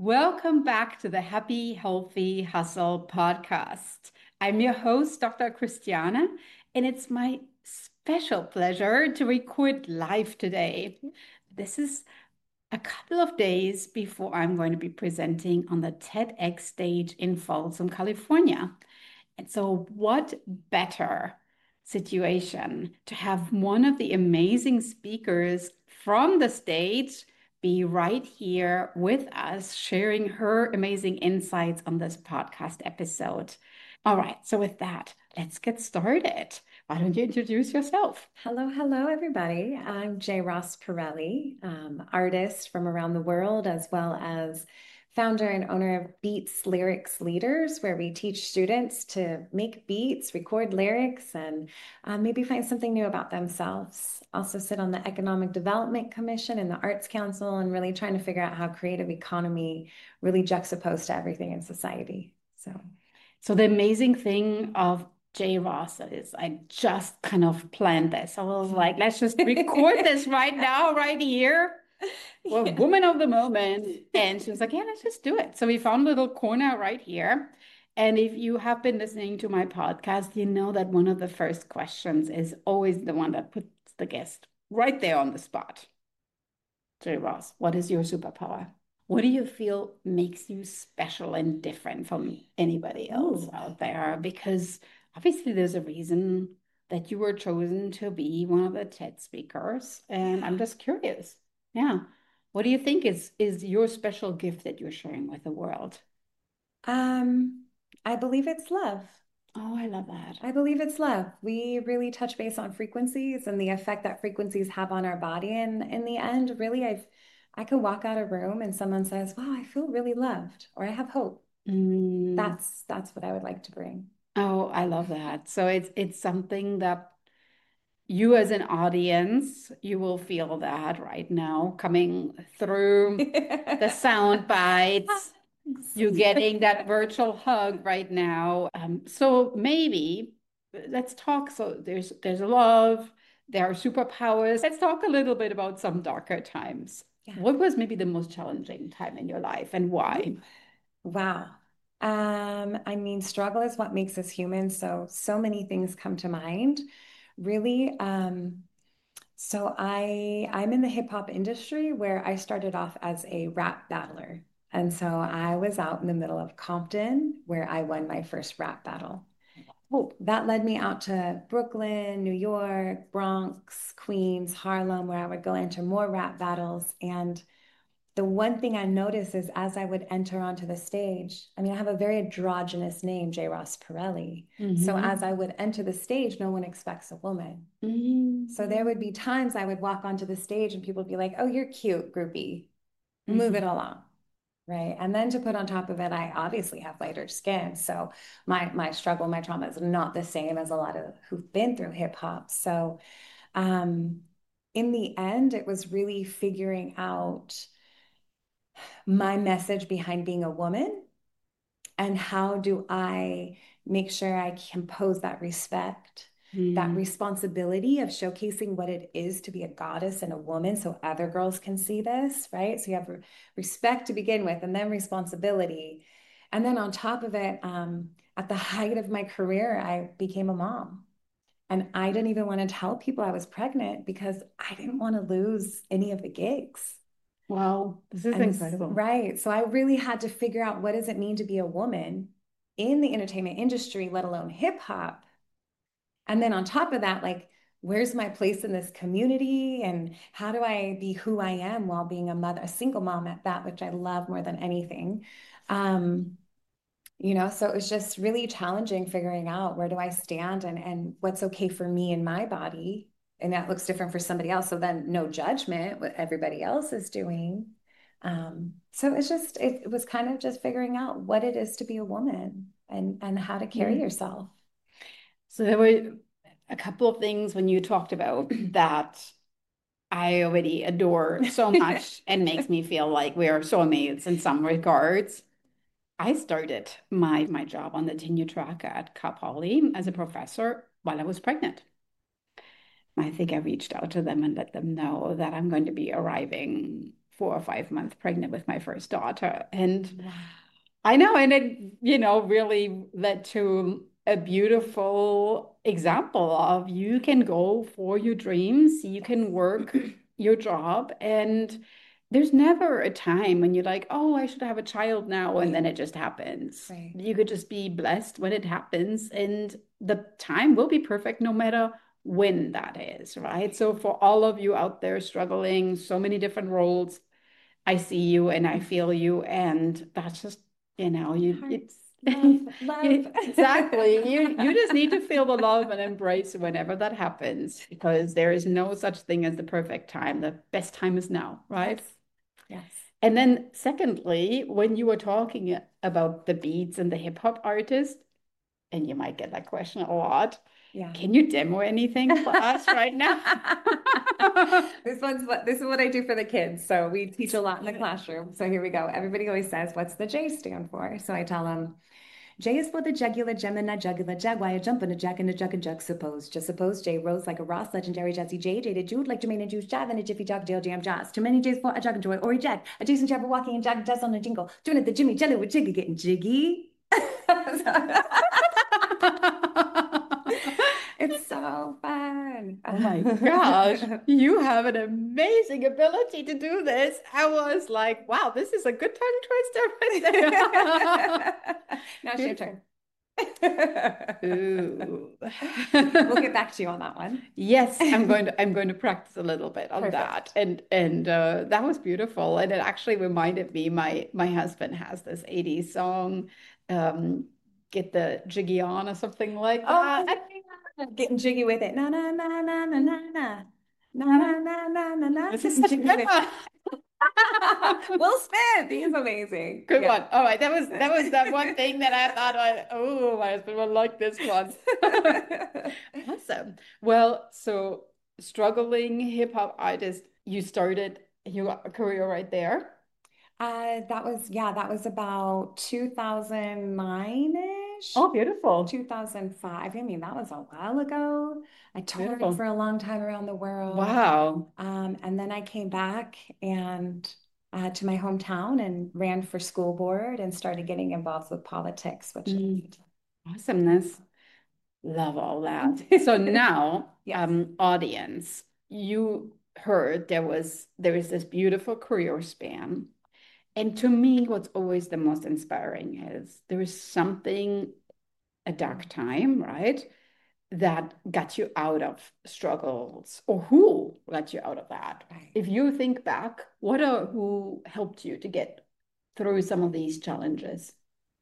Welcome back to the Happy, Healthy Hustle podcast. I'm your host, Dr. Christiana, and it's my special pleasure to record live today. This is a couple of days before I'm going to be presenting on the TEDx stage in Folsom, California. And so, what better situation to have one of the amazing speakers from the stage be right here with us, sharing her amazing insights on this podcast episode. All right, so with that, let's get started. Why don't you introduce yourself? Hello, everybody. I'm J. Ross Pirelli, artist from around the world, as well as founder and owner of Beats Lyrics Leaders, where we teach students to make beats, record lyrics, and maybe find something new about themselves. Also sit on the Economic Development Commission and the Arts Council, and really trying to figure out how creative economy really juxtaposed to everything in society. So the amazing thing of J. Ross is I just kind of planned this. I was like, let's just record this right now, right here. We're woman of the moment. And she was like, yeah, let's just do it. So we found a little corner right here. And if you have been listening to my podcast, you know that one of the first questions is always the one that puts the guest right there on the spot. J. Ross, what is your superpower? What do you feel makes you special and different from anybody else out there? Because obviously there's a reason that you were chosen to be one of the TED speakers. And I'm just curious. Yeah. What do you think is your special gift that you're sharing with the world? Um, I believe it's love. Oh, I love that. I believe it's love. We really touch base on frequencies and the effect that frequencies have on our body. And in the end, really, I could walk out of a room and someone says, "Wow, I feel really loved," or "I have hope." Mm. That's what I would like to bring. Oh, I love that. So it's something that you as an audience, you will feel that right now coming through the sound bites. You getting that virtual hug right now. So maybe let's talk. So there's love, there are superpowers. Let's talk a little bit about some darker times. Yeah. What was maybe the most challenging time in your life and why? Wow. I mean, struggle is what makes us human. So many things come to mind. Really, I'm in the hip hop industry where I started off as a rap battler. And so I was out in the middle of Compton where I won my first rap battle. Oh, that led me out to Brooklyn, New York, Bronx, Queens, Harlem, where I would go enter more rap battles. And the one thing I noticed is as I would enter onto the stage, I mean, I have a very androgynous name, J. Ross Pirelli. So Mm-hmm. as I would enter the stage, no one expects a woman. Mm-hmm. So there would be times I would walk onto the stage and people would be like, "Oh, you're cute, groupie. Move it Mm-hmm. along." Right. And then to put on top of it, I obviously have lighter skin. So my struggle, my trauma is not the same as a lot of who've been through hip hop. So um, in the end, it was really figuring out my message behind being a woman and how do I make sure I compose that respect, that responsibility of showcasing what it is to be a goddess and a woman so other girls can see this, right? So you have respect to begin with and then responsibility. And then on top of it, at the height of my career, I became a mom. And I didn't even want to tell people I was pregnant because I didn't want to lose any of the gigs. Wow, this is And incredible. right. So I really had to figure out what does it mean to be a woman in the entertainment industry, let alone hip hop. And then on top of that, like, where's my place in this community? And how do I be who I am while being a mother, a single mom at that, which I love more than anything. Um, so it was just really challenging figuring out where do I stand and what's okay for me and my body. And that looks different for somebody else. So then no judgment what everybody else is doing. So it was kind of just figuring out what it is to be a woman and how to carry Mm. yourself. So there were a couple of things when you talked about that I already adore so much and makes me feel like we are soulmates in some regards. I started my job on the tenure track at Cal Poly as a professor while I was pregnant. I think I reached out to them and let them know that I'm going to be arriving 4 or 5 months pregnant with my first daughter. And Wow. I know, and it, really led to a beautiful example of you can go for your dreams, you can work your job, and there's never a time when you're like, oh, I should have a child now, and then it just happens. Right. You could just be blessed when it happens, and the time will be perfect no matter when that is, right? So for all of you out there struggling, so many different roles, I see you and I feel you, and that's just, you Hearts, it's love, love. exactly. You just need to feel the love and embrace whenever that happens, because there is no such thing as the perfect time. The best time is now, right? Yes. Yes. And then secondly, when you were talking about the beats and the hip hop artist, and you might get that question a lot. Yeah. Can you demo anything for us right now? This is what I do for the kids. So we teach a lot in the classroom. So here we go. Everybody always says, what's the J stand for? So I tell them, J is for the jugular, Gemini, jugular, jaguar, jump in a jack and a jug and jug, suppose. Just suppose J rose like a Ross, legendary Jazzy J, Jaded Jude, like Jermaine and Juice, Jive and a Jiffy Jog, Jail Jam Jazz. Too many J's for a jug and joy, or Jack, a Jason Jabber walking and Jack Jazz on a jingle. Doing it the Jimmy Jelly with Jiggy getting jiggy. It's so fun. Oh my gosh, you have an amazing ability to do this. I was like, wow, this is a good tongue twister right there. Now it's your turn. Ooh. We'll get back to you on that one. Yes, I'm going to practice a little bit on Perfect. that. And that was beautiful. And it actually reminded me, my husband has this 80s song, Get the Jiggy On or something like Oh, that. getting jiggy with it. Na na na na na na na. Na na na na na na. This is such a Jiggy good with one. Will Smith. He is amazing. Good Yeah. one. All right, that was that one thing that I thought, oh, my husband will like this one. Awesome. Well, so struggling hip hop artist, you started your career right there. That was about 2009-ish. Oh, beautiful. 2005. I mean, that was a while ago. I toured Beautiful. for a long time around the world. Wow. And then I came back and to my hometown and ran for school board and started getting involved with politics, which is Awesomeness. Love all that. So now, yes. Audience, you heard there is this beautiful career span. And to me, what's always the most inspiring is there is something, a dark time, right? That got you out of struggles, or who got you out of that? Right. If you think back, who helped you to get through some of these challenges?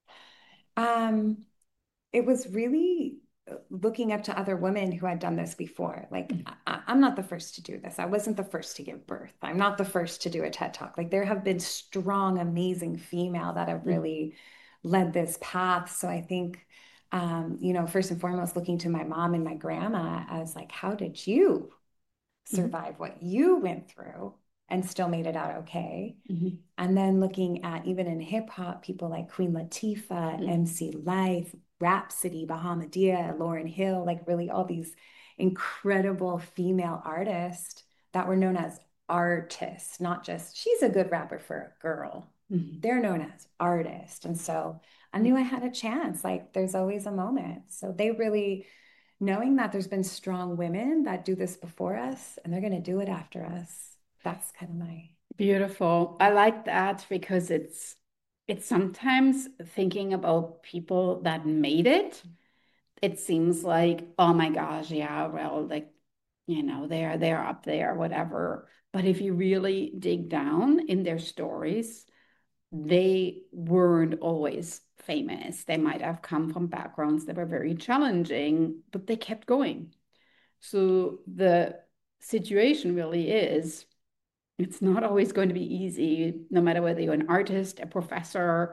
Um, it was really looking up to other women who had done this before. Like, I'm not the first to do this. I wasn't the first to give birth. I'm not the first to do a TED Talk. Like, there have been strong, amazing female that have really led this path. So I think, first and foremost, looking to my mom and my grandma as like, how did you survive what you went through and still made it out okay? And then looking at even in hip hop, people like Queen Latifah, MC Lyte, Rhapsody, Bahamadia, Lauryn Hill, like really all these incredible female artists that were known as artists, not just she's a good rapper for a girl. They're known as artists. And so I knew I had a chance. Like there's always a moment. So they really, knowing that there's been strong women that do this before us and they're going to do it after us. That's kind of my Beautiful. I like that because it's sometimes thinking about people that made it. It seems like, oh my gosh, yeah, well, like, they're up there, whatever. But if you really dig down in their stories, they weren't always famous. They might have come from backgrounds that were very challenging, but they kept going. So the situation really is, it's not always going to be easy, no matter whether you're an artist, a professor,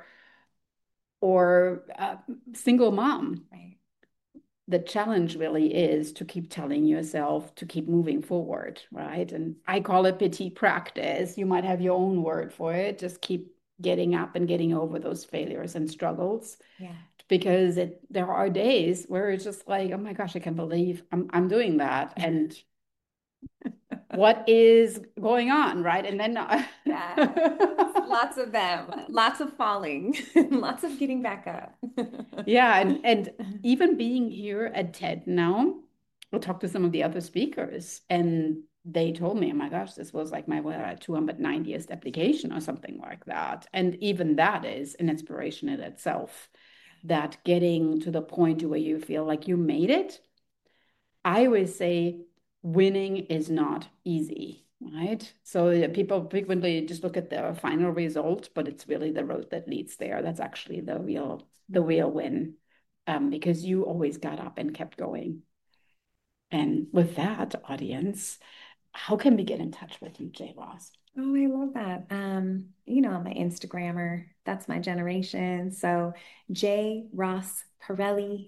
or a single mom. right. The challenge really is to keep telling yourself to keep moving forward, right? And I call it petit practice. You might have your own word for it. Just keep getting up and getting over those failures and struggles. Yeah. Because there are days where it's just like, oh my gosh, I can't believe I'm doing that. And what is going on, right? And then Yeah, lots of them, lots of falling, lots of getting back up. yeah, and even being here at TED now, I talked to some of the other speakers, and they told me, oh my gosh, this was like my 290th application or something like that. And even that is an inspiration in itself, that getting to the point where you feel like you made it. I always say winning is not easy, right? So people frequently just look at the final result, but it's really the road that leads there. That's actually the real win, because you always got up and kept going. And with that, audience, how can we get in touch with you, Jay Ross? Oh, I love that. I'm my Instagrammer. That's my generation. So J Ross Pirelli,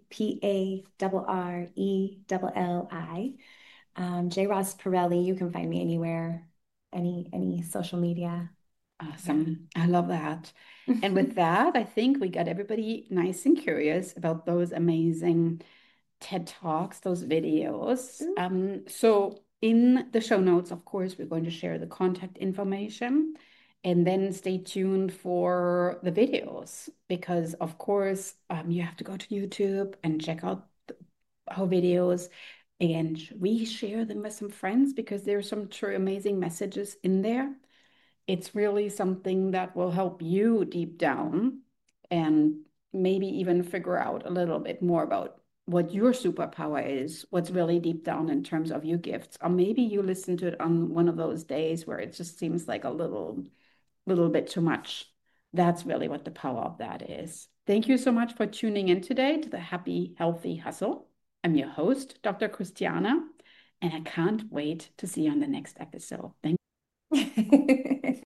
Parrelli. J Ross Pirelli. You can find me anywhere, any social media. Awesome. I love that. And with that, I think we got everybody nice and curious about those amazing TED Talks, those videos. So in the show notes, of course, we're going to share the contact information, and then stay tuned for the videos because, of course, you have to go to YouTube and check out our videos. And we share them with some friends because there's some true amazing messages in there. It's really something that will help you deep down and maybe even figure out a little bit more about what your superpower is, what's really deep down in terms of your gifts. Or maybe you listen to it on one of those days where it just seems like a little bit too much. That's really what the power of that is. Thank you so much for tuning in today to the Happy Healthy Hustle. I'm your host, Dr. Christiana, and I can't wait to see you on the next episode. Thank Yeah.